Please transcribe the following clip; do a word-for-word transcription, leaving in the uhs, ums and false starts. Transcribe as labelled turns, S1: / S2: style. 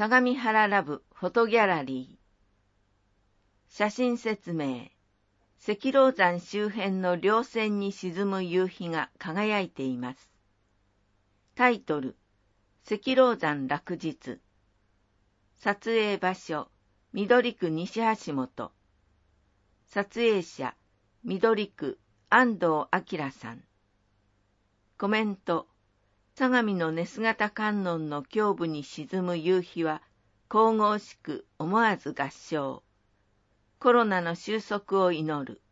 S1: 相模原ラブフォトギャラリー。写真説明。石老山周辺の稜線に沈む夕日が輝いています。タイトル、石老山落日。撮影場所、緑区西橋本。撮影者、緑区安藤明さん。コメント、相模の寝姿観音の胸部に沈む夕日は、神々しく思わず合唱。コロナの収束を祈る。